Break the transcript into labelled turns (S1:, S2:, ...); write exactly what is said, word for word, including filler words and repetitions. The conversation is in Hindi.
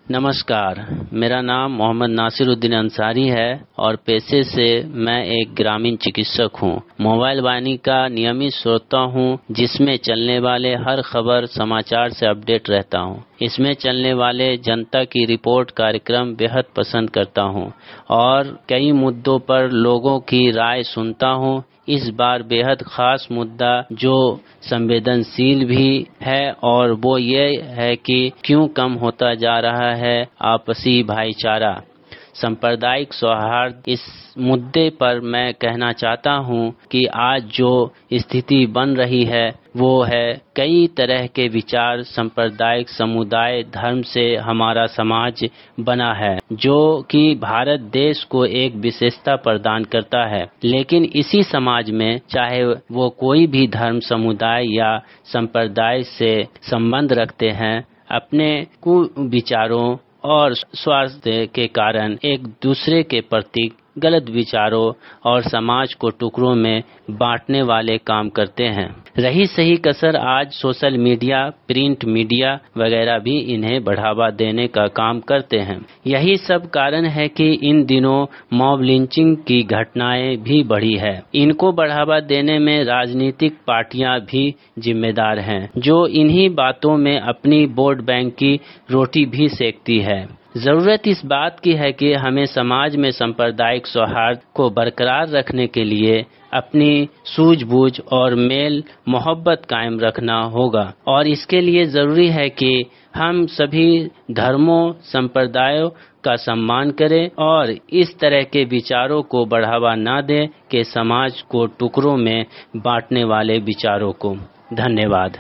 S1: नमस्कार, मेरा नाम मोहम्मद नासिरुद्दीन अंसारी है और पेशे से मैं एक ग्रामीण चिकित्सक हूँ। मोबाइल वाणी का नियमित श्रोता हूँ, जिसमें चलने वाले हर खबर समाचार से अपडेट रहता हूँ। इसमें चलने वाले जनता की रिपोर्ट कार्यक्रम बेहद पसंद करता हूँ और कई मुद्दों पर लोगों की राय सुनता हूँ। इस बार बेहद खास मुद्दा जो संवेदनशील भी है और वो ये है कि क्यों कम होता जा रहा है आपसी भाईचारा, सांप्रदायिक सौहार्द। इस मुद्दे पर मैं कहना चाहता हूँ कि आज जो स्थिति बन रही है वो है कई तरह के विचार, सांप्रदायिक समुदाय, धर्म से हमारा समाज बना है, जो कि भारत देश को एक विशेषता प्रदान करता है। लेकिन इसी समाज में चाहे वो कोई भी धर्म, समुदाय या संप्रदाय से संबंध रखते हैं, अपने कुविचारों और स्वार्थ के कारण एक दूसरे के प्रति गलत विचारों और समाज को टुकड़ों में बांटने वाले काम करते हैं। रही सही कसर आज सोशल मीडिया, प्रिंट मीडिया वगैरह भी इन्हें बढ़ावा देने का काम करते हैं। यही सब कारण है कि इन दिनों मॉब लिंचिंग की घटनाएं भी बढ़ी है। इनको बढ़ावा देने में राजनीतिक पार्टियां भी जिम्मेदार हैं, जो इन्हीं बातों में अपनी वोट बैंक की रोटी भी सेकती है। जरूरत इस बात की है कि हमें समाज में सांप्रदायिक सौहार्द को बरकरार रखने के लिए अपनी सूझबूझ और मेल मोहब्बत कायम रखना होगा और इसके लिए जरूरी है कि हम सभी धर्मों, संप्रदायों का सम्मान करें और इस तरह के विचारों को बढ़ावा न दें कि समाज को टुकड़ों में बांटने वाले विचारों को। धन्यवाद।